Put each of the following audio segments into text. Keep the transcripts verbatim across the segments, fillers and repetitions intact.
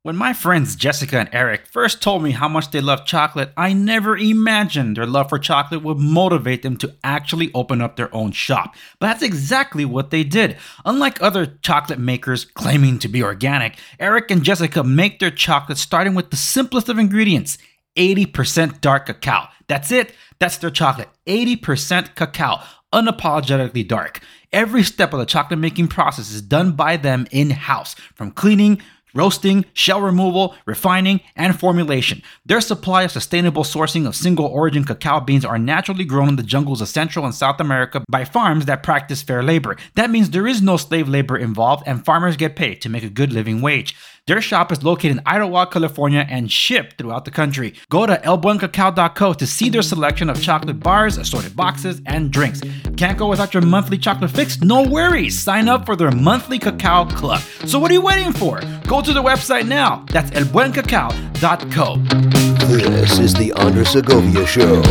When my friends Jessica and Eric first told me how much they love chocolate, I never imagined their love for chocolate would motivate them to actually open up their own shop. But that's exactly what they did. Unlike other chocolate makers claiming to be organic, Eric and Jessica make their chocolate starting with the simplest of ingredients, eighty percent dark cacao. That's it. That's their chocolate. eighty percent cacao, unapologetically dark. Every step of the chocolate making process is done by them in-house, from cleaning, roasting, shell removal, refining, and formulation. Their supply of sustainable sourcing of single origin cacao beans are naturally grown in the jungles of Central and South America by farms that practice fair labor. That means there is no slave labor involved and farmers get paid to make a good living wage. Their shop is located in Idlewild, California and shipped throughout the country. Go to el buen cacao dot co to see their selection of chocolate bars, assorted boxes, and drinks. Can't go without your monthly chocolate fix? No worries. Sign up for their monthly cacao club. So what are you waiting for? Go to the website now. That's el buen cacao dot co. This is the Andres Segovia Show.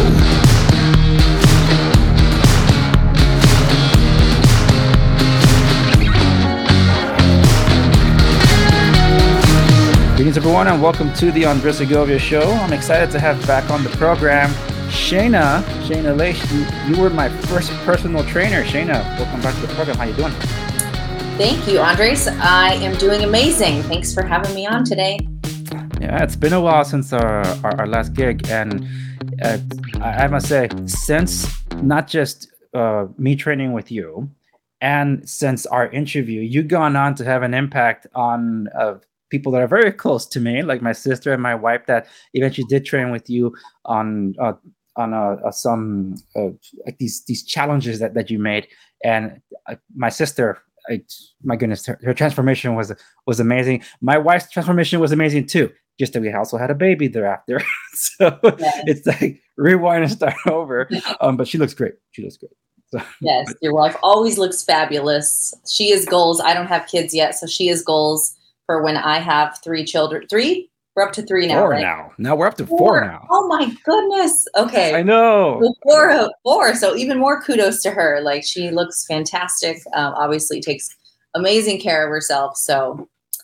Greetings everyone and welcome to the Andres Segovia Show. I'm excited to have back on the program Shayna, Shayna Leish. You, you were my first personal trainer. Shayna, welcome back to the program. How you doing? Thank you, Andres. I am doing amazing. Thanks for having me on today. Yeah, it's been a while since our, our, our last gig, and uh, I, I must say, since not just uh, me training with you, and since our interview, you've gone on to have an impact on uh, people that are very close to me, like my sister and my wife, that eventually did train with you on uh, on uh, uh, some uh, like these these challenges that, that you made. And uh, my sister, I, my goodness, her, her transformation was was amazing. My wife's transformation was amazing too. Just that we also had a baby thereafter, so yes. It's like rewind and start over. Um, but she looks great. She looks great. So, yes, but, your wife always looks fabulous. She is goals. I don't have kids yet, so she is goals for when I have three children. Three? We're up to three now, Four right? now. Now we're up to four, four now. Oh my goodness. Okay. I know. Well, four, four. So even more kudos to her. Like, she looks fantastic. Um, obviously takes amazing care of herself. So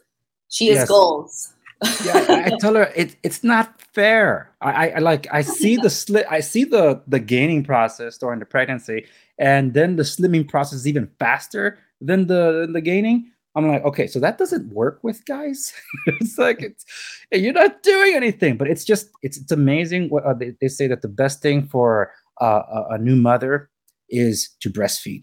she is yes. goals. Yeah, I, I tell her it, it's not fair. I, I like I see the sli- I see the the gaining process during the pregnancy, and then the slimming process is even faster than the than the gaining. I'm like, okay, so that doesn't work with guys. It's like it's you're not doing anything, but it's just it's it's amazing. What uh, they, they say that the best thing for uh, a, a new mother is to breastfeed,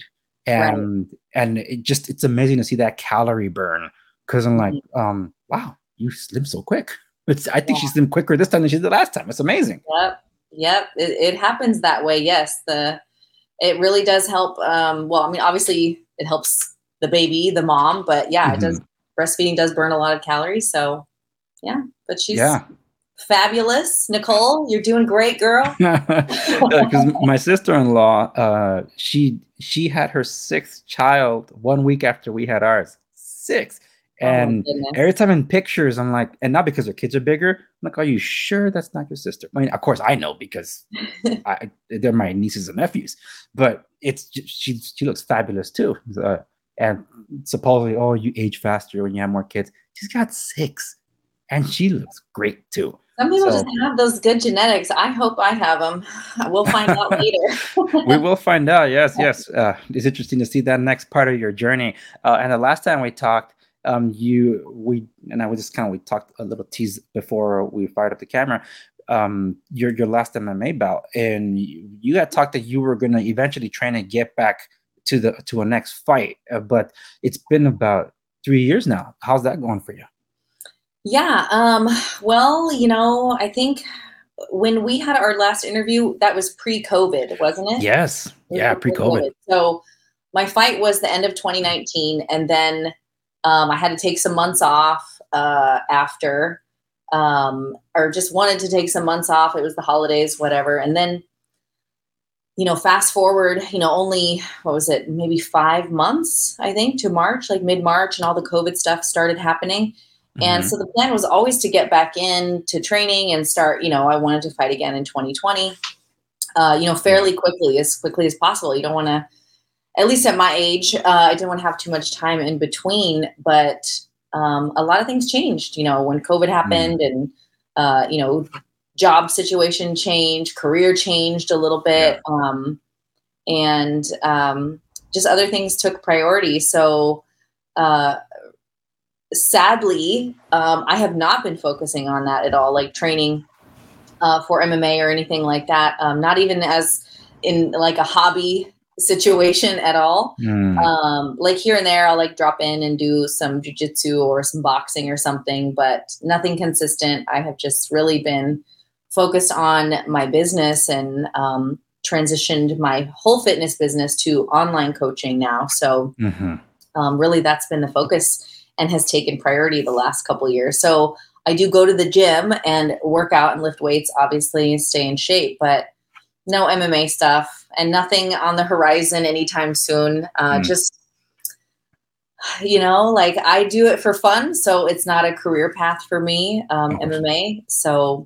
and right. and it just it's amazing to see that calorie burn, because I'm like, mm-hmm. um, wow, you slim so quick. It's I think yeah. she slimmed quicker this time than she did last time. It's amazing. Yep, yep, it, it happens that way. Yes, the it really does help. Um, well, I mean, obviously it helps the baby, the mom, but yeah, mm-hmm. it does. Breastfeeding does burn a lot of calories. So yeah, but she's yeah. fabulous. Nicole, you're doing great, girl. Because my sister-in-law, uh, she she had her sixth child one week after we had ours. Six. And oh, every time in pictures, I'm like, and not because her kids are bigger, I'm like, are you sure that's not your sister? I mean, of course I know because I, they're my nieces and nephews, but it's she she looks fabulous too. Uh, and supposedly, oh, you age faster when you have more kids. She's got six, and she looks great too. Some people so, just have those good genetics. I hope I have them. We'll find out later. We will find out. Yes, yes. Uh, it's interesting to see that next part of your journey. Uh, and the last time we talked, um, you we and I was just kind of we talked a little tease before we fired up the camera. Um, your your last M M A bout, and you, you had talked that you were going to eventually train and get back to the to a next fight, uh, but it's been about three years now. How's that going for you? Yeah, um, well, you know, I think when we had our last interview, that was pre-COVID, wasn't it? Yes, it yeah, pre-COVID. pre-COVID. So my fight was the end of twenty nineteen, and then um, I had to take some months off uh, after, um, or just wanted to take some months off. It was the holidays, whatever, and then, you know, fast forward, you know, only, what was it, maybe five months, I think, to March, like mid-March, and all the COVID stuff started happening. Mm-hmm. And so the plan was always to get back into training and start, you know, I wanted to fight again in twenty twenty, uh, you know, fairly quickly, as quickly as possible. You don't want to, at least at my age, uh, I didn't want to have too much time in between. But um, a lot of things changed, you know, when COVID happened Mm. and, uh, you know, job situation changed, career changed a little Yeah. bit. Um, and um, just other things took priority. So, uh, sadly, um, I have not been focusing on that at all, like training uh, for M M A or anything like that. Um, not even as in like a hobby situation at all. Mm. Um, like here and there, I'll like drop in and do some jujitsu or some boxing or something, but nothing consistent. I have just really been focused on my business and um, transitioned my whole fitness business to online coaching now. So Mm-hmm. um, really, that's been the focus and has taken priority the last couple of years. So I do go to the gym and work out and lift weights, obviously stay in shape, but no M M A stuff and nothing on the horizon anytime soon. Uh, Mm. just, you know, like I do it for fun. So it's not a career path for me, um, Of course. M M A. So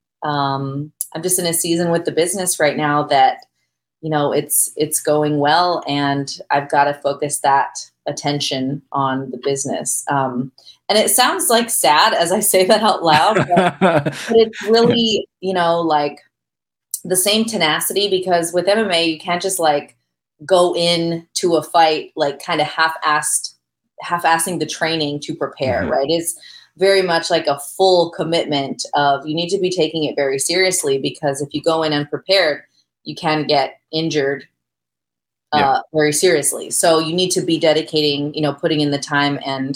um, I'm just in a season with the business right now that, you know, it's it's going well, and I've got to focus that attention on the business. Um, and it sounds like sad as I say that out loud, but, but it's really, you know, like the same tenacity, because with M M A, you can't just like go in to a fight like kind of half-assed, half-assing the training to prepare, Mhm. right? It's very much like a full commitment of you need to be taking it very seriously, because if you go in unprepared, you can get injured uh, Yeah. very seriously. So you need to be dedicating, you know, putting in the time, and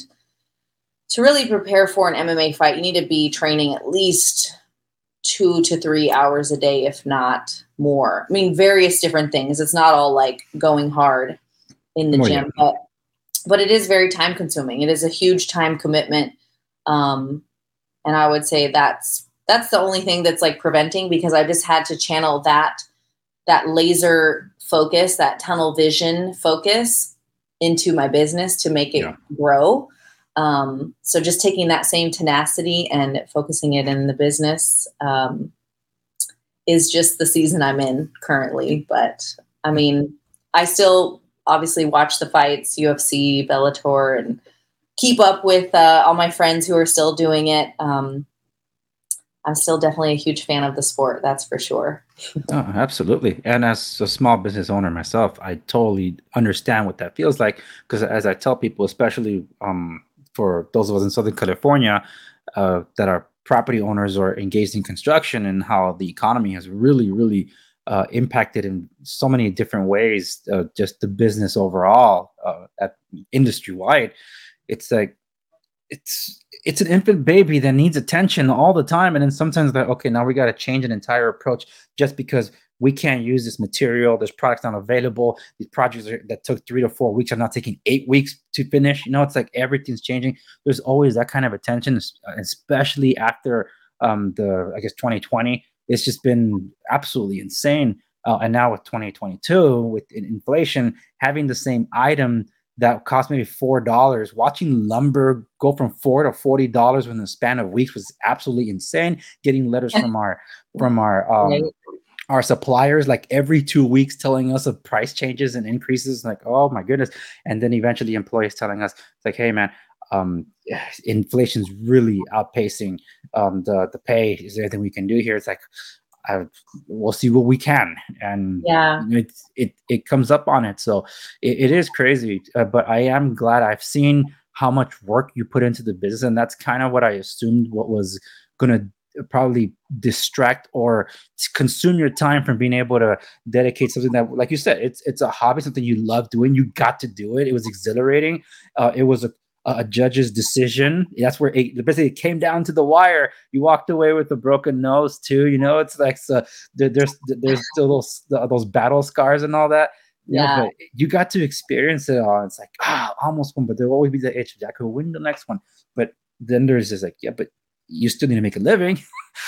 to really prepare for an M M A fight, you need to be training at least two to three hours a day, if not more. I mean, various different things. It's not all like going hard in the Well, yeah. gym, but but it is very time consuming. It is a huge time commitment. Um, and I would say that's that's the only thing that's like preventing, because I just had to channel that that laser focus, that tunnel vision focus into my business to make it Yeah. grow. Um, so just taking that same tenacity and focusing it in the business um, is just the season I'm in currently. But I mean, I still obviously watch the fights, U F C, Bellator, and keep up with uh, all my friends who are still doing it. Um, I'm still definitely a huge fan of the sport, that's for sure. Oh, absolutely. And as a small business owner myself, I totally understand what that feels like. Because as I tell people, especially um, for those of us in Southern California uh, that are property owners or engaged in construction, and how the economy has really, really uh, impacted in so many different ways, uh, just the business overall, uh, at industry wide, it's like it's it's an infant baby that needs attention all the time. And then sometimes they're okay, now we got to change an entire approach just because we can't use this material, this product's not available, these projects are, that took three to four weeks are now taking eight weeks to finish. You know, it's like everything's changing. There's always that kind of attention, es- especially after um the I guess twenty twenty. It's just been absolutely insane. Uh, and now with twenty twenty-two, with in- inflation, having the same item that cost maybe four dollars. Watching lumber go from four to forty dollars within the span of weeks was absolutely insane. Getting letters from our from our Right? um our suppliers like every two weeks telling us of price changes and increases. Like, oh my goodness! And then eventually employees telling us, it's like, hey man, um, inflation's really outpacing um the the pay. Is there anything we can do here? It's like, I, we'll see what we can, and Yeah. you know, it it it comes up on it. So it, it is crazy, uh, but I am glad I've seen how much work you put into the business, and that's kind of what I assumed what was going to probably distract or consume your time from being able to dedicate something that, like you said, it's it's a hobby, something you love doing. You got to do it. It was exhilarating. Uh, it was a a judge's decision. That's where it basically it came down to the wire. You walked away with a broken nose too. You know, it's like so there, there's there's still those those battle scars and all that. You know, Yeah. but you got to experience it all. It's like, ah, almost one, but there'll always be the itch. I could win the next one. But then there's just like, yeah, but you still need to make a living.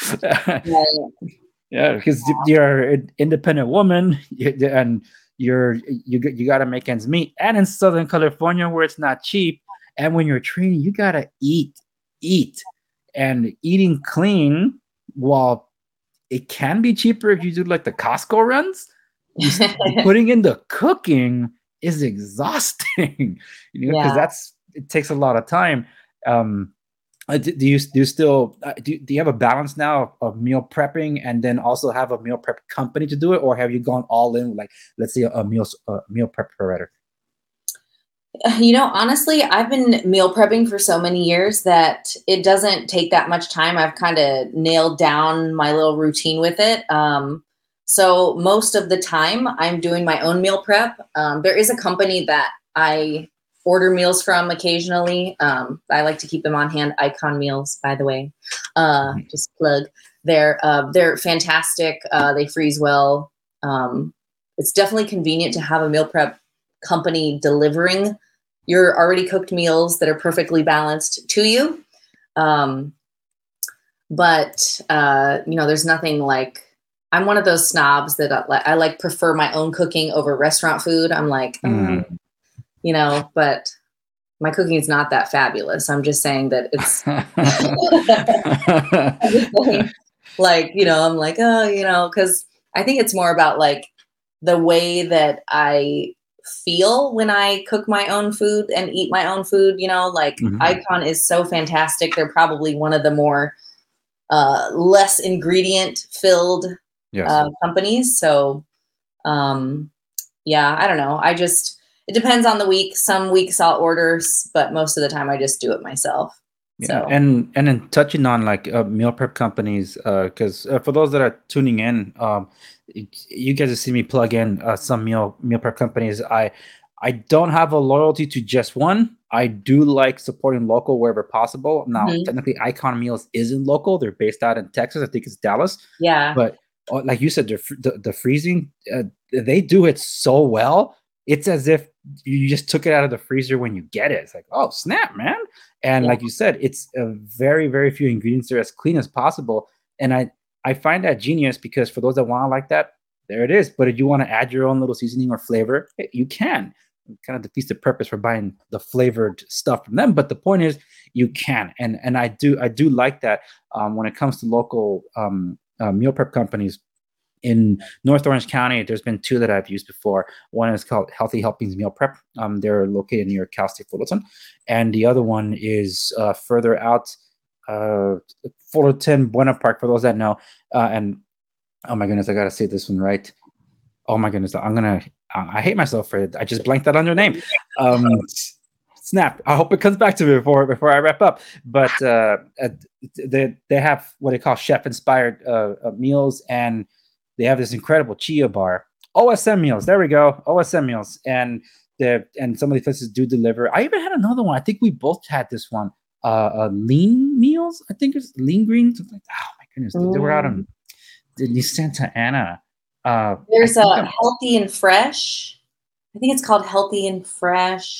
Right. Yeah, because you're an independent woman, and you're you you got to make ends meet. And in Southern California, where it's not cheap, and when you're training, you gotta eat, eat, and eating clean. While it can be cheaper if you do like the Costco runs, you s- putting in the cooking is exhausting. You know, because Yeah. that's it takes a lot of time. Um, uh, do, do you do you still uh, do, do you have a balance now of, of meal prepping and then also have a meal prep company to do it, or have you gone all in, like let's say a, a meal a meal prep provider? You know, honestly, I've been meal prepping for so many years that it doesn't take that much time. I've kind of nailed down my little routine with it. Um, so most of the time, I'm doing my own meal prep. Um, there is a company that I order meals from occasionally. Um, I like to keep them on hand. Icon Meals, by the way, uh, just plug. They're uh, they're fantastic. Uh, they freeze well. Um, it's definitely convenient to have a meal prep company delivering your already cooked meals that are perfectly balanced to you. Um, but, uh, you know, there's nothing like, I'm one of those snobs that I, I like prefer my own cooking over restaurant food. I'm like, mm. oh, you know, but my cooking is not that fabulous. I'm just saying that it's I'm just saying, like, you know, I'm like, oh, you know, cause I think it's more about like the way that I feel when I cook my own food and eat my own food, you know, like mm-hmm. Icon is so fantastic. They're probably one of the more uh, less ingredient filled yes. uh, companies. So, um, yeah, I don't know. I just, it depends on the week. Some weeks I'll order, but most of the time I just do it myself. Yeah, so. and and then touching on like uh, meal prep companies, because uh, uh, for those that are tuning in, um, you guys have seen me plug in uh, some meal meal prep companies. I I don't have a loyalty to just one. I do like supporting local wherever possible. Now, mm-hmm. technically, Icon Meals isn't local; they're based out in Texas. I think it's Dallas. Yeah, but uh, like you said, the the, the freezing, uh, they do it so well. It's as if you just took it out of the freezer when you get it. It's like, oh, snap, man. And yeah. like you said, it's a very, very few ingredients. They're as clean as possible. And I, I find that genius because for those that want to like that, there it is. But if you want to add your own little seasoning or flavor, you can. It kind of defeats the purpose for buying the flavored stuff from them. But the point is, you can. And and I do I do like that um, when it comes to local um, uh, meal prep companies. In North Orange County, there's been two that I've used before. One is called Healthy Helpings Meal Prep. Um, they're located near Cal State Fullerton. And the other one is uh, further out, uh, Fullerton, Buena Park, for those that know. Uh, and, oh my goodness, I got to say this one right. Oh my goodness, I'm going to, I hate myself for it. I just blanked out on their name. Um, snap. I hope it comes back to me before before I wrap up. But uh, they, they have what they call chef-inspired uh, uh, meals, and they have this incredible chia bar. O S M meals. There we go. O S M meals. And the and some of these places do deliver. I even had another one. I think we both had this one. Uh, uh lean meals. I think it's lean greens. Like, oh my goodness. Mm. They were out on the Santa Ana. Uh, There's a I'm, Healthy and Fresh. I think it's called Healthy and Fresh.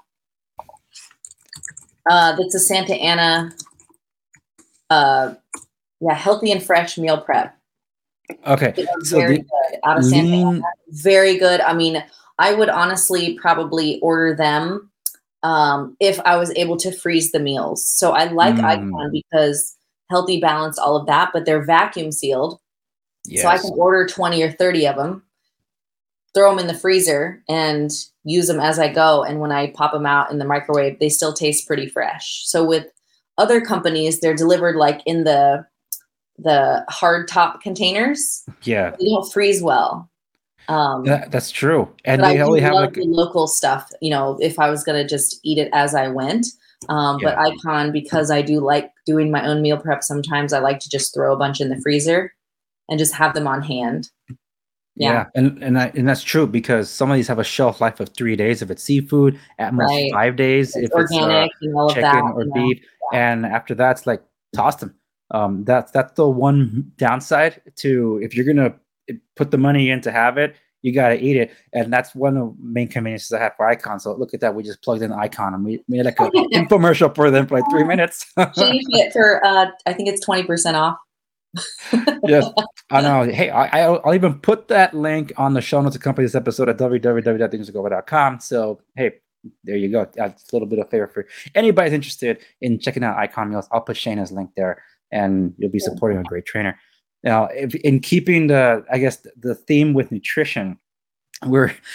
Uh, that's a Santa Ana. Uh, yeah, Healthy and Fresh meal prep. Okay, so very the, good out of Santa Ana. Very good. I mean, I would honestly probably order them um, if I was able to freeze the meals. So I like mm. Icon because healthy, balanced, all of that, but they're vacuum sealed. Yes. So I can order twenty or thirty of them, throw them in the freezer, and use them as I go. And when I pop them out in the microwave, they still taste pretty fresh. So with other companies, they're delivered like in the the hard top containers. Yeah. They don't freeze well. Um, that, that's true. And they they only have like the local stuff, you know, if I was going to just eat it as I went. Um, yeah. But Icon, because I do like doing my own meal prep, sometimes I like to just throw a bunch in the freezer and just have them on hand. Yeah. yeah. And, and, I, and that's true because some of these have a shelf life of three days if it's seafood, at most right. five days it's if organic it's uh, chicken that, or you know? beef. Yeah. And after that, it's like, toss them. Um, that's that's the one downside to if you're gonna put the money in to have it, you gotta eat it, and that's one of the main conveniences I have for Icon. So look at that, we just plugged in Icon and we made like an infomercial for them for like three minutes. Change it for uh, I think it's twenty percent off. Yes, I know. Hey, I, I'll, I'll even put that link on the show notes to accompany this episode at w w w dot things to go over dot com. So hey, there you go. That's a little bit of favor for anybody's interested in checking out Icon Meals. I'll put Shayna's link there. And you'll be supporting a great trainer. Now, if, in keeping the, I guess, the theme with nutrition, we're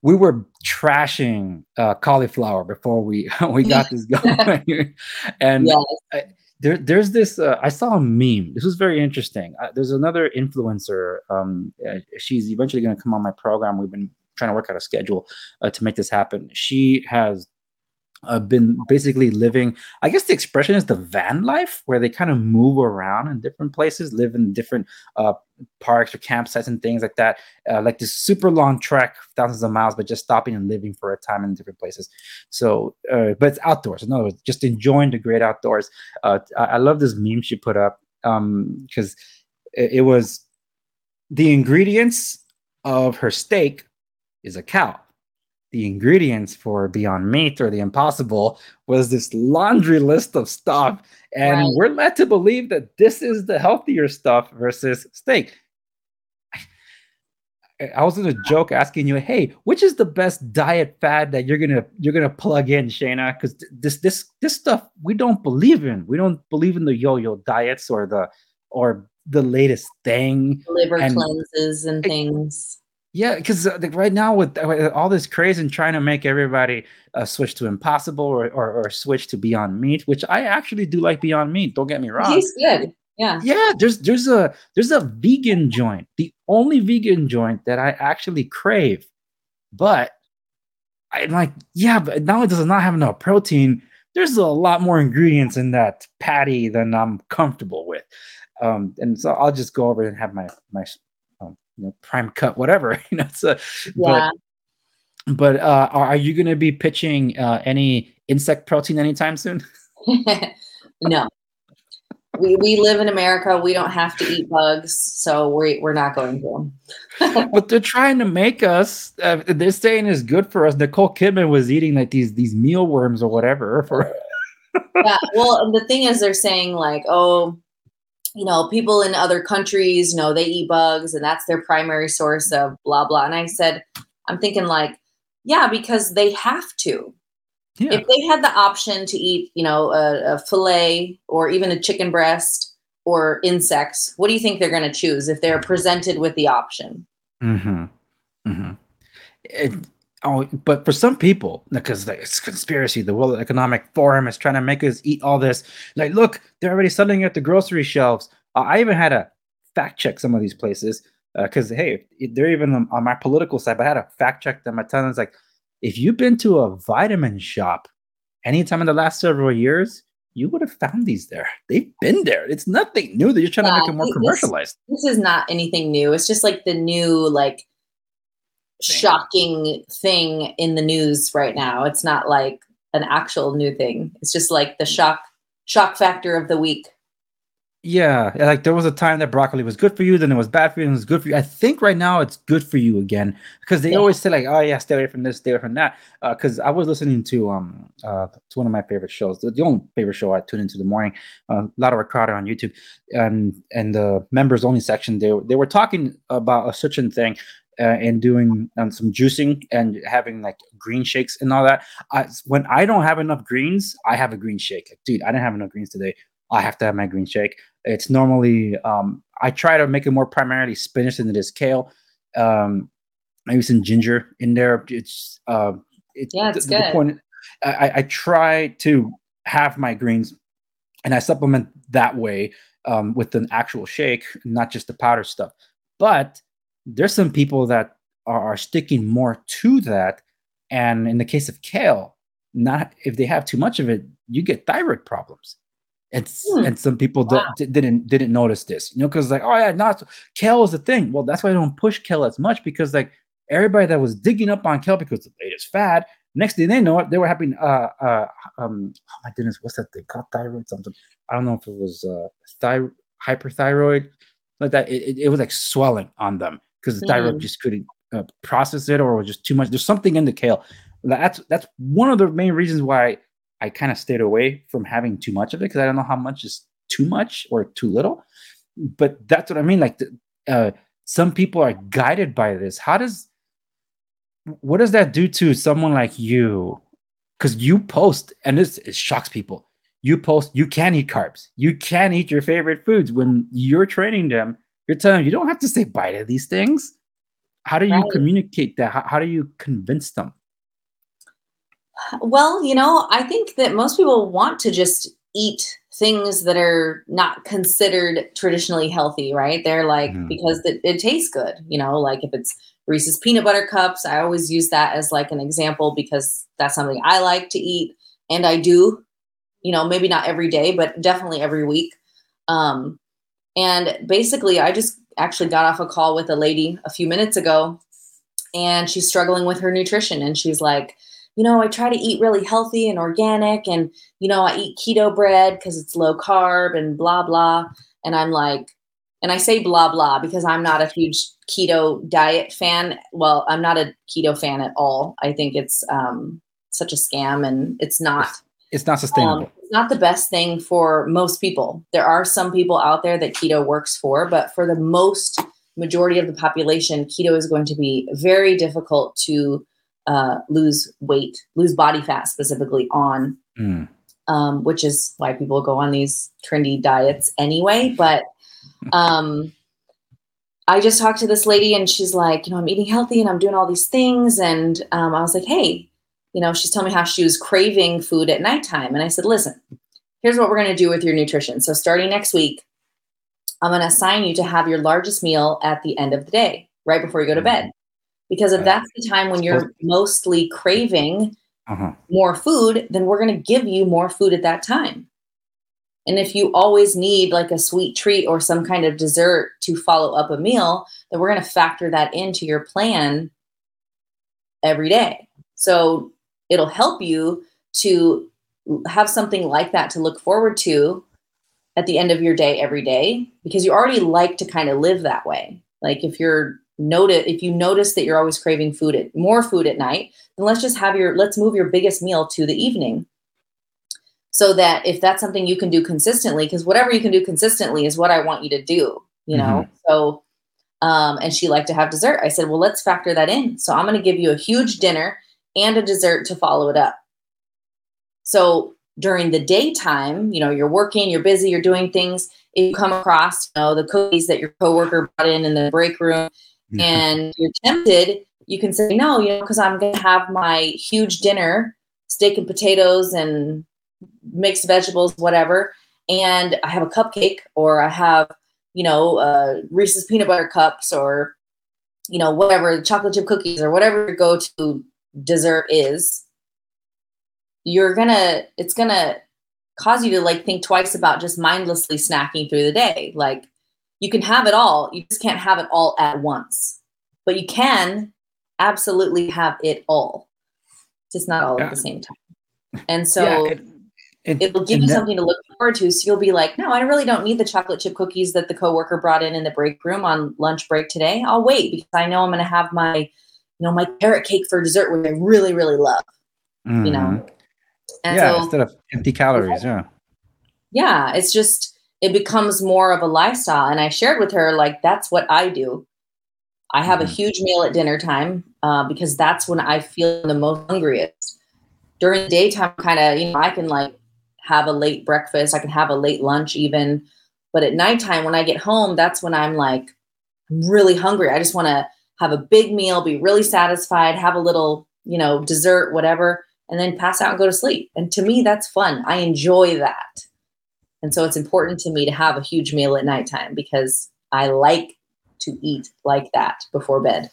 we were trashing uh, cauliflower before we we got this going, and Yes. I, there there's this. Uh, I saw a meme. This was very interesting. Uh, there's another influencer. Um, uh, she's eventually going to come on my program. We've been trying to work out a schedule uh, to make this happen. She has uh, been basically living, I guess the expression is the van life, where they kind of move around in different places, live in different uh, parks or campsites and things like that. Uh, like this super long trek, thousands of miles, but just stopping and living for a time in different places. So, uh, but it's outdoors. In other words, just enjoying the great outdoors. Uh, I, I love this meme she put up because um, it, it was the ingredients of her steak is a cow. The ingredients for Beyond Meat or the Impossible was this laundry list of stuff. And right. we're led to believe that this is the healthier stuff versus steak. I was going to joke asking you, hey, which is the best diet fad that you're gonna you're gonna plug in, Shayna? Because this this this stuff we don't believe in. We don't believe in the yo-yo diets or the or the latest thing. Liver and, cleanses and things. Yeah, because uh, like right now with uh, all this craze and trying to make everybody uh, switch to Impossible or, or or switch to Beyond Meat, which I actually do like Beyond Meat. Don't get me wrong. He's good. Yeah. Yeah. There's there's a there's a vegan joint, the only vegan joint that I actually crave, but I'm like, yeah, but now it does not have enough protein. There's a lot more ingredients in that patty than I'm comfortable with, um, and so I'll just go over and have my my. You know, prime cut, whatever, you know. So, yeah. But, but uh, are, are you going to be pitching uh, any insect protein anytime soon? No, we we live in America. We don't have to eat bugs, so we we're not going to. But they're trying to make us. Uh, they're saying it's good for us. Nicole Kidman was eating like these these mealworms or whatever. For yeah. Well, the thing is, they're saying like, oh, you know, people in other countries, you know, they eat bugs and that's their primary source of blah, blah. And I said, I'm thinking like, yeah, because they have to. Yeah. If they had the option to eat, you know, a, a fillet or even a chicken breast or insects, what do you think they're going to choose if they're presented with the option? Mm-hmm. Mm-hmm. It, oh, but for some people, because it's conspiracy, the World Economic Forum is trying to make us eat all this. Like, look, they're already selling it at the grocery shelves. Uh, I even had to fact check some of these places because, uh, hey, they're even on, on my political side, but I had to fact check them. I tell them, it's like, if you've been to a vitamin shop anytime in the last several years, you would have found these there. They've been there. It's nothing new. They're just trying yeah, to make it more this, commercialized. This is not anything new. It's just like the new, like, shocking thing in the news right now. It's not like an actual new thing. It's just like the shock shock factor of the week. Yeah, like there was a time that broccoli was good for you, then it was bad for you, and it was good for you. I think right now it's good for you again because they yeah. always say like, "Oh yeah, stay away from this, stay away from that." Because uh, I was listening to um uh to one of my favorite shows, the, the only favorite show I tune into the morning, uh, Laura Crowder on YouTube, and and the members only section they they were talking about a certain thing. Uh, and doing um, some juicing and having like green shakes and all that. I, when I don't have enough greens, I have a green shake. Like, dude, I didn't have enough greens today. I have to have my green shake. It's normally, um, I try to make it more primarily spinach than it is kale. Um, maybe some ginger in there. It's, uh, it, yeah, it's the, good. The point, I, I try to have my greens and I supplement that way um, with an actual shake, not just the powder stuff. But there's some people that are, are sticking more to that. And in the case of kale, not if they have too much of it, you get thyroid problems. It's, hmm. And some people wow. don't, didn't didn't notice this, you know, because like, oh yeah, not kale is the thing. Well, that's why I don't push kale as much because like everybody that was digging up on kale because the latest fad, next thing they know it, they were having uh uh um oh my goodness, what's that thing called? Thyroid something. I don't know if it was uh thyroid hyperthyroid like that. It, it, it was like swelling on them. Because the thyroid mm. just couldn't uh, process it, or was just too much. There's something in the kale. That's that's one of the main reasons why I kind of stayed away from having too much of it because I don't know how much is too much or too little. But that's what I mean. Like, the, uh, some people are guided by this. How does what does that do to someone like you? Because you post, and this it shocks people. You post, you can eat carbs. You can eat your favorite foods when you're training them. You're telling them you don't have to say bye to these things. how do you Right. communicate that? How, how do you convince them? Well, you know, I think that most people want to just eat things that are not considered traditionally healthy, right? They're like, Mhm. because it, it tastes good, you know, like if it's Reese's peanut butter cups, I always use that as like an example because that's something I like to eat. And I do, you know, maybe not every day, but definitely every week. Um, and basically, I just actually got off a call with a lady a few minutes ago, and she's struggling with her nutrition. And she's like, you know, I try to eat really healthy and organic, and, you know, I eat keto bread because it's low carb and blah, blah. And I'm like, and I say blah, blah because I'm not a huge keto diet fan. Well, I'm not a keto fan at all. I think it's um, such a scam, and it's not. It's, it's not Um, sustainable. it's not the best thing for most people. There are some people out there that keto works for, but for the most majority of the population, keto is going to be very difficult to uh, lose weight, lose body fat specifically on, Mm. um, which is why people go on these trendy diets anyway. But um, I just talked to this lady, and she's like, you know, I'm eating healthy and I'm doing all these things. And um, I was like, hey, you know, she's telling me how she was craving food at nighttime. And I said, listen, here's what we're going to do with your nutrition. So starting next week, I'm going to assign you to have your largest meal at the end of the day, right before you go to bed. Because if Uh, that's the time when you're mostly craving Uh-huh. more food, then we're going to give you more food at that time. And if you always need like a sweet treat or some kind of dessert to follow up a meal, then we're going to factor that into your plan every day. So it'll help you to have something like that to look forward to at the end of your day every day, because you already like to kind of live that way. Like if you're notice if you notice that you're always craving food at more food at night, then let's just have your let's move your biggest meal to the evening. So that if that's something you can do consistently, because whatever you can do consistently is what I want you to do, you know? Mhm. So, um, and she liked to have dessert. I said, well, let's factor that in. So I'm going to give you a huge dinner and a dessert to follow it up. So during the daytime, you know, you're working, you're busy, you're doing things. If you come across, you know, the cookies that your coworker brought in in the break room and you're tempted, you can say, no, you know, because I'm going to have my huge dinner, steak and potatoes and mixed vegetables, whatever. And I have a cupcake, or I have, you know, uh, Reese's peanut butter cups, or, you know, whatever, chocolate chip cookies, or whatever your go-to dessert is. You're gonna, it's gonna cause you to like think twice about just mindlessly snacking through the day. Like you can have it all. You just can't have it all at once, but you can absolutely have it all, just not all at Yeah. the same time. And so Yeah, and, and, it'll give and you that- something to look forward to. So you'll be like, no, I really don't need the chocolate chip cookies that the coworker brought in in the break room on lunch break today. I'll wait because I know I'm going to have my, you know, my carrot cake for dessert, which I really, really love, you know? Mhm. And yeah, so, instead of empty calories, yeah. yeah, it's just, it becomes more of a lifestyle. And I shared with her, like, that's what I do. I have Mhm. a huge meal at dinner time uh, because that's when I feel the most hungriest. During the daytime, kind of, you know, I can like have a late breakfast. I can have a late lunch even. But at nighttime, when I get home, that's when I'm like, I'm really hungry. I just want to have a big meal, be really satisfied, have a little, you know, dessert, whatever, and then pass out and go to sleep. And to me, that's fun. I enjoy that. And so it's important to me to have a huge meal at nighttime because I like to eat like that before bed.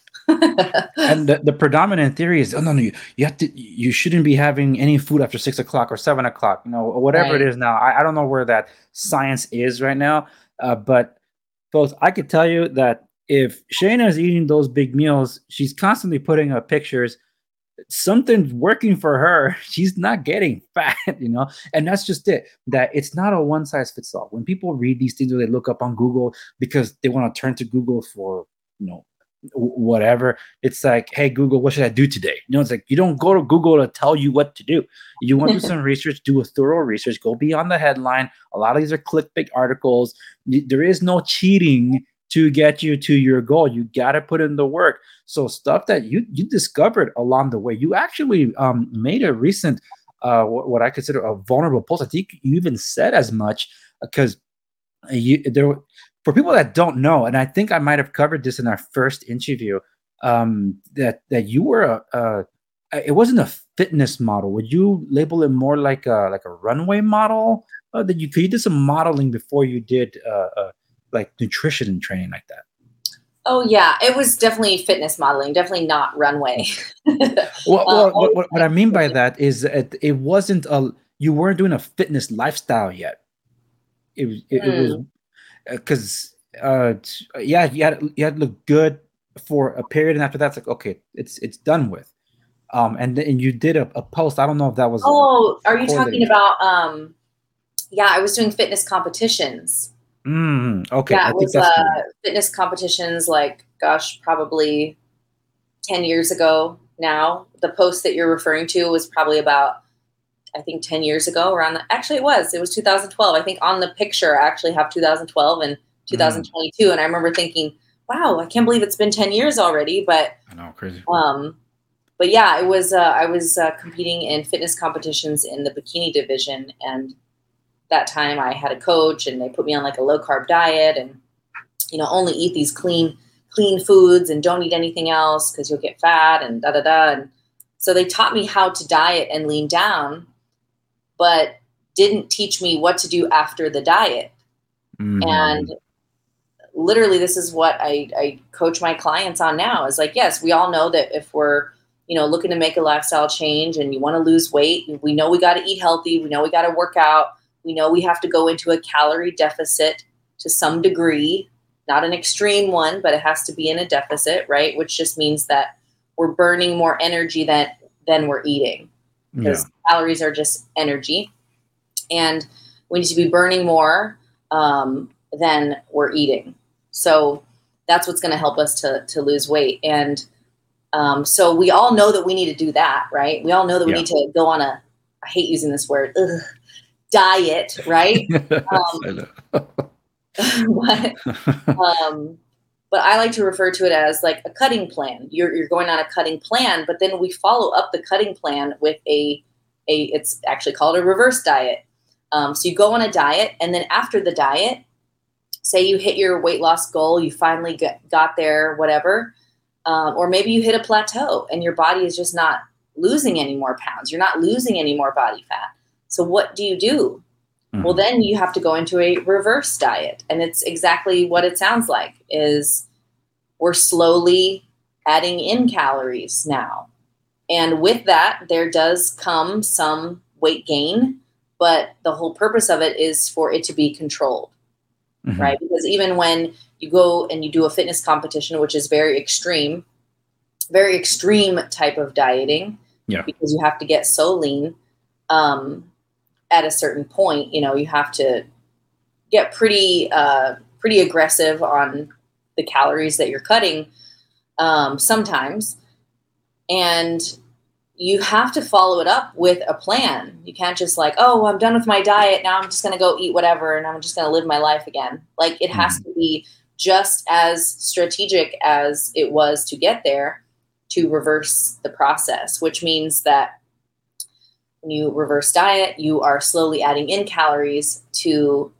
And the, the predominant theory is, oh no, no, you, you have to, you shouldn't be having any food after six o'clock or seven o'clock, you know, or whatever Right. it is now. I, I don't know where that science is right now, uh, but folks, I could tell you that if Shayna is eating those big meals, she's constantly putting up pictures. Something's working for her. She's not getting fat, you know, and that's just it. That it's not a one size fits all. When people read these things or they look up on Google because they want to turn to Google for, you know, w- whatever, it's like, hey, Google, what should I do today? You know, it's like you don't go to Google to tell you what to do. You want to do some research, do a thorough research, go beyond the headline. A lot of these are clickbait articles. Y- There is no cheating to get you to your goal. You got to put in the work. So stuff that you you discovered along the way. You actually um, made a recent, uh, what, what I consider a vulnerable post. I think you even said as much because you there were- for people that don't know, and I think I might have covered this in our first interview. um, that that you were a, a it wasn't a fitness model. Would you label it more like a like a runway model? Uh, that you you did some modeling before you did uh, uh, like nutrition and training like that. Oh yeah, it was definitely fitness modeling, definitely not runway. Well, um, well what, what, what I mean by that is it, it wasn't a you weren't doing a fitness lifestyle yet. It was it, it was mm, because uh, t- yeah, you had you had to look good for a period, and after that's like okay, it's it's done with. Um, and then you did a, a post. I don't know if that was uh, oh, are you talking correlated. about? Um, yeah, I was doing fitness competitions. Mm, okay, Yeah, I it think was that's the uh, one. fitness competitions. Like, gosh, probably ten years ago now. The post that you're referring to was probably about, I think, ten years ago. Around the, actually, it was. It was two thousand twelve. I think on the picture, I actually have two thousand twelve and Mm, two thousand twenty-two, and I remember thinking, "Wow, I can't believe it's been ten years already." But I know, crazy. um, but yeah, it was. Uh, I was uh, competing in fitness competitions in the bikini division, and that time I had a coach, and they put me on like a low carb diet, and you know, only eat these clean clean foods and don't eat anything else because you'll get fat and da da da. And so they taught me how to diet and lean down, but didn't teach me what to do after the diet. Mhm. And literally, this is what I, I coach my clients on now is like, yes, we all know that if we're, you know, looking to make a lifestyle change and you want to lose weight, we know we got to eat healthy. We know we got to work out. We know we have to go into a calorie deficit to some degree, not an extreme one, but it has to be in a deficit, right? Which just means that we're burning more energy than, than we're eating, Yeah. because calories are just energy. And we need to be burning more um, than we're eating. So that's what's going to help us to, to lose weight. And um, so we all know that we need to do that, right? We all know that we Yeah. need to go on a, I hate using this word, ugh, diet, right? Um, I know. but, um, but I like to refer to it as like a cutting plan. You're, you're going on a cutting plan, but then we follow up the cutting plan with a, a it's actually called a reverse diet. Um, so you go on a diet, and then after the diet, say you hit your weight loss goal, you finally get, got there, whatever, um, or maybe you hit a plateau and your body is just not losing any more pounds. You're not losing any more body fat. So what do you do? Mhm. Well, then you have to go into a reverse diet, and it's exactly what it sounds like. Is we're slowly adding in calories now, and with that, there does come some weight gain. But the whole purpose of it is for it to be controlled, Mhm. right? Because even when you go and you do a fitness competition, which is very extreme, very extreme type of dieting, Yeah. because you have to get so lean um, at a certain point, you know, you have to get pretty, uh, pretty aggressive on the calories that you're cutting um, sometimes. And you have to follow it up with a plan. You can't just like, oh, I'm done with my diet. Now I'm just going to go eat whatever and I'm just going to live my life again. Like it has Mhm. to be just as strategic as it was to get there to reverse the process, which means that when you reverse diet, you are slowly adding in calories to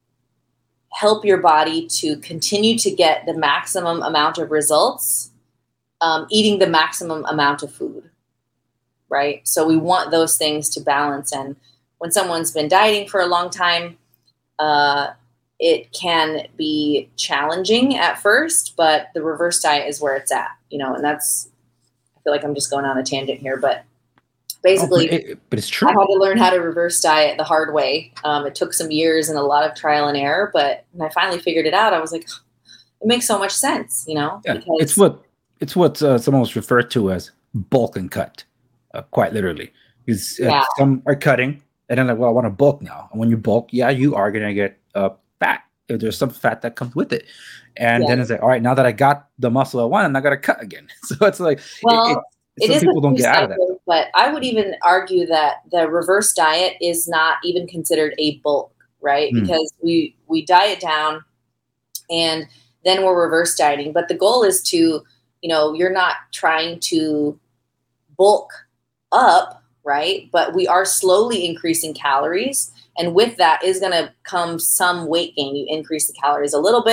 help your body to continue to get the maximum amount of results, um, eating the maximum amount of food. Right? So we want those things to balance. And when someone's been dieting for a long time, uh, it can be challenging at first, but the reverse diet is where it's at, you know, and that's, I feel like I'm just going on a tangent here, but Oh, but, basically it, but it's I true. had to learn how to reverse diet the hard way. Um, it took some years and a lot of trial and error, but when I finally figured it out, I was like, it makes so much sense, you know, Yeah. because It's what it's what uh, someone was referred to as bulk and cut, uh, quite literally. Because uh, yeah, some are cutting, and then like, well, I want to bulk now. And when you bulk, yeah, you are gonna get uh, fat. If there's some fat that comes with it, and yeah. then it's like, all right, now that I got the muscle I want, I'm not gonna cut again. So it's like, it, it, Well, it some is a people don't few get out of that. cycles, but I would even argue that the reverse diet is not even considered a bulk, right? Mm. Because we we diet down and then we're reverse dieting. But the goal is to, you know, you're not trying to bulk up, right? But we are slowly increasing calories. And with that is going to come some weight gain. You increase the calories a little bit,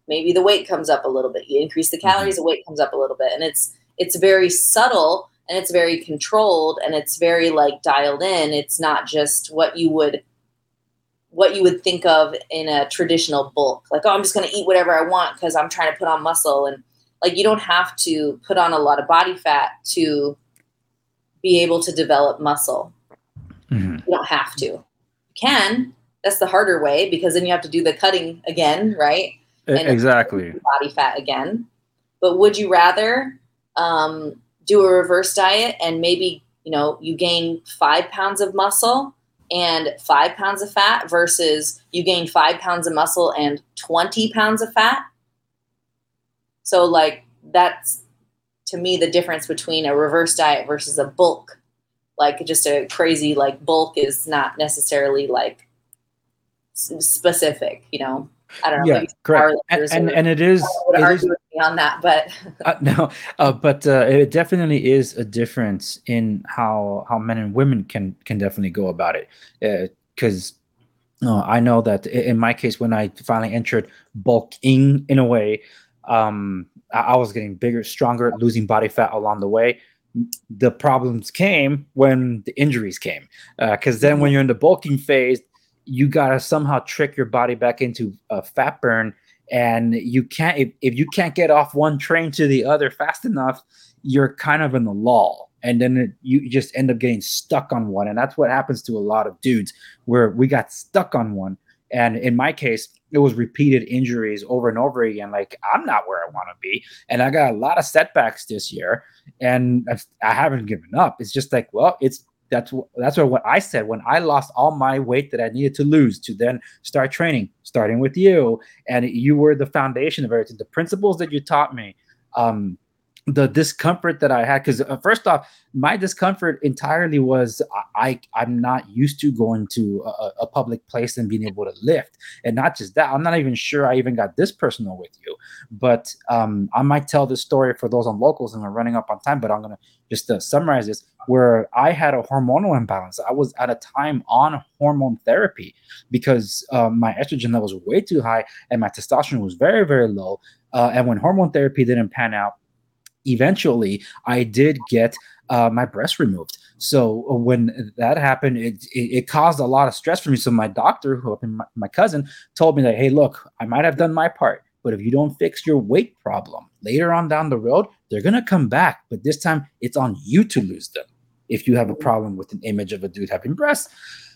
maybe the weight comes up a little bit. You increase the calories, the weight comes up a little bit. And it's it's very subtle and it's very controlled and it's very like dialed in. It's not just what you would what you would think of in a traditional bulk. Like, oh, I'm just going to eat whatever I want because I'm trying to put on muscle. And like, you don't have to put on a lot of body fat to be able to develop muscle. Mm-hmm. You don't have to. You can. That's the harder way because then you have to do the cutting again, right? And exactly. Body fat again. But would you rather um, do a reverse diet and maybe, you know, you gain five pounds of muscle and five pounds of fat versus you gain five pounds of muscle and twenty pounds of fat? So like that's to me the difference between a reverse diet versus a bulk. Like just a crazy like bulk is not necessarily like specific, you know. I don't know. Yeah, correct. And, and, and it is, would it argue is with me on that, but uh, no, uh, but uh, it definitely is a difference in how how men and women can can definitely go about it. Because uh, I know that in my case, when I finally entered bulking in a way, um, I, I was getting bigger, stronger, losing body fat along the way. The problems came when the injuries came, because uh, then mm-hmm. when you're in the bulking phase, you gotta somehow trick your body back into a fat burn, and you can't if, if you can't get off one train to the other fast enough, you're kind of in the lull, and then it, you just end up getting stuck on one, and that's what happens to a lot of dudes where we got stuck on one. And in my case, it was repeated injuries over and over again. Like, I'm not where I want to be, and I got a lot of setbacks this year, and I've, I haven't given up. It's just like, well, it's That's that's what I said when I lost all my weight that I needed to lose to then start training, starting with you. And you were the foundation of everything. The principles that you taught me, um, the discomfort that I had. Because uh, first off, my discomfort entirely was I, I, I'm not used to going to a, a public place and being able to lift. And not just that, I'm not even sure I even got this personal with you. But um, I might tell this story for those on locals, and we're running up on time, but I'm going to just uh, summarize this. Where I had a hormonal imbalance. I was at a time on hormone therapy because um, my estrogen level was way too high and my testosterone was very, very low. Uh, and when hormone therapy didn't pan out, eventually I did get uh, my breast removed. So when that happened, it, it, it caused a lot of stress for me. So my doctor, who my, my cousin, told me that, hey, look, I might have done my part, but if you don't fix your weight problem later on down the road, they're going to come back. But this time it's on you to lose them if you have a problem with an image of a dude having breasts.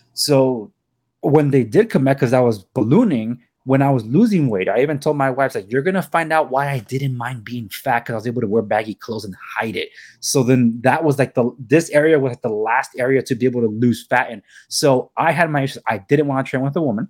So when they did come back, because I was ballooning, when I was losing weight, I even told my wife, like, you're going to find out why I didn't mind being fat, because I was able to wear baggy clothes and hide it. So then that was like the, this area was like the last area to be able to lose fat in. So I had my, I didn't want to train with a woman.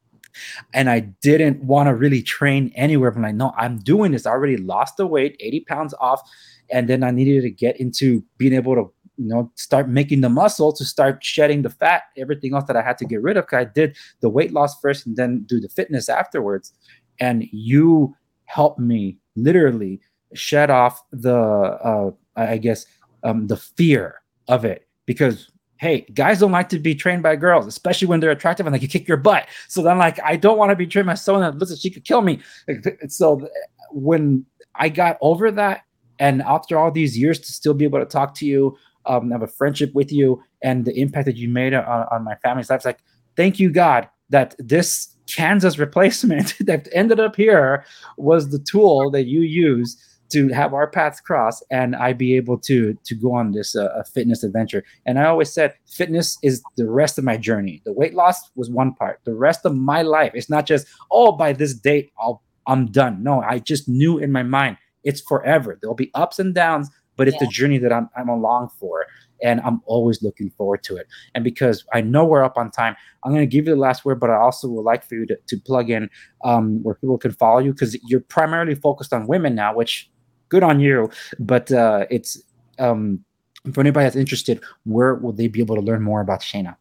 And I didn't want to really train anywhere. But I'm like, no, I'm doing this. I already lost the weight, eighty pounds off. And then I needed to get into being able to, you know, start making the muscle to start shedding the fat, everything else that I had to get rid of. Cause I did the weight loss first and then do the fitness afterwards. And you helped me literally shed off the, uh, I guess, um, the fear of it, because hey, guys don't like to be trained by girls, especially when they're attractive and they can kick your butt. So then, like, I don't want to be trained by someone that looks like she could kill me. So when I got over that, and after all these years to still be able to talk to you, um, have a friendship with you, and the impact that you made on, on my family's life, it's like, thank you, God, that this Kansas replacement that ended up here was the tool that you use to have our paths cross, and I be able to to go on this uh, fitness adventure. And I always said, fitness is the rest of my journey. The weight loss was one part. The rest of my life, it's not just, oh, by this date, I'll I'm done. No, I just knew in my mind, it's forever. There'll be ups and downs, but it's yeah. the journey that I'm I'm along for, and I'm always looking forward to it. And because I know we're up on time, I'm going to give you the last word, but I also would like for you to, to plug in um, where people can follow you, because you're primarily focused on women now, which good on you. But uh, it's um, for anybody that's interested, where will they be able to learn more about Shayna?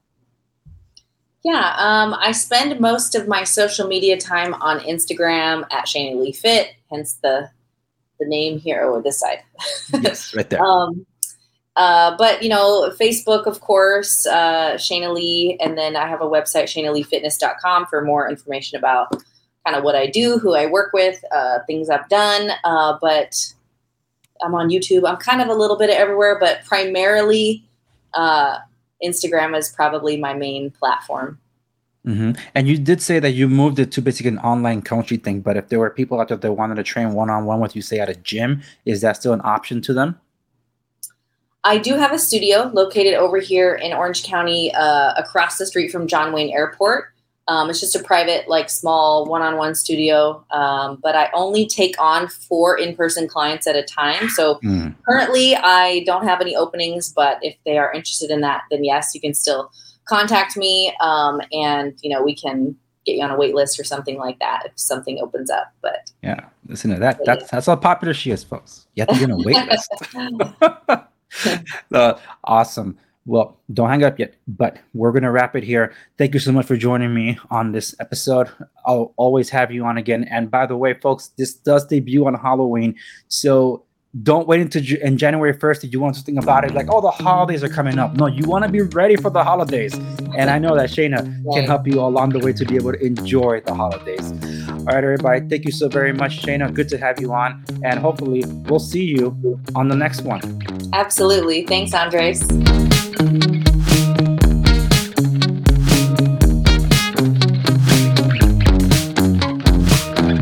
Yeah, um, I spend most of my social media time on Instagram at Shayna Lee Fit, hence the the name here, or this side. Yes, right there. um, uh, but, you know, Facebook, of course, uh, Shayna Lee, and then I have a website, shayna lee fitness dot com, for more information about kind of what I do, who I work with, uh, things I've done. Uh, but I'm on YouTube. I'm kind of a little bit everywhere, but primarily uh, Instagram is probably my main platform. Mm-hmm. And you did say that you moved it to basically an online coaching thing, but if there were people out there that wanted to train one-on-one with you, say at a gym, is that still an option to them? I do have a studio located over here in Orange County, uh, across the street from John Wayne Airport. Um, it's just a private, like small one-on-one studio. Um, but I only take on four in-person clients at a time. So mm. currently I don't have any openings, but if they are interested in that, then yes, you can still contact me. Um, and, you know, we can get you on a wait list or something like that if something opens up. But yeah, listen to that. That's, that's how popular she is, folks. You have to get on a wait list. uh, awesome. Well, don't hang up yet, but we're going to wrap it here. Thank you so much for joining me on this episode. I'll always have you on again. And by the way, folks, this does debut on Halloween. So don't wait until J- in January first if you want to think about it like, oh, the holidays are coming up. No, you want to be ready for the holidays. And I know that Shayna can help you along the way to be able to enjoy the holidays. All right, everybody. Thank you so very much, Shayna. Good to have you on. And hopefully we'll see you on the next one. Absolutely. Thanks, Andres.